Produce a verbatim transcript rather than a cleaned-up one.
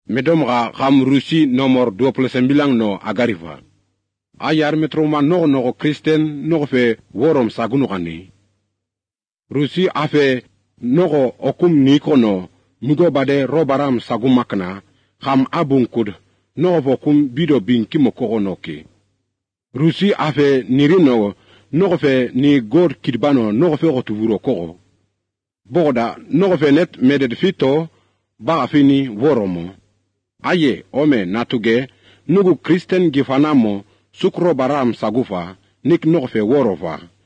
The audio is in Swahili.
medom ga gam Rusi nomor dua puluh sembilan no agarifa. Ayar metroma no no Kristen no fe worom sagunu kani. Rusi afe no okum nikono migo bade robaram sagumakna gam abunkud no vokum bido bin kimoko noki. Rusi afe nirino no fe ni god kidbano no fe otuvuro ko. Boda no fe net medet fito ba fini woromo. Aye ome natuge nugu Kristen gifanamo sukro baram sagufa nik no fe worova.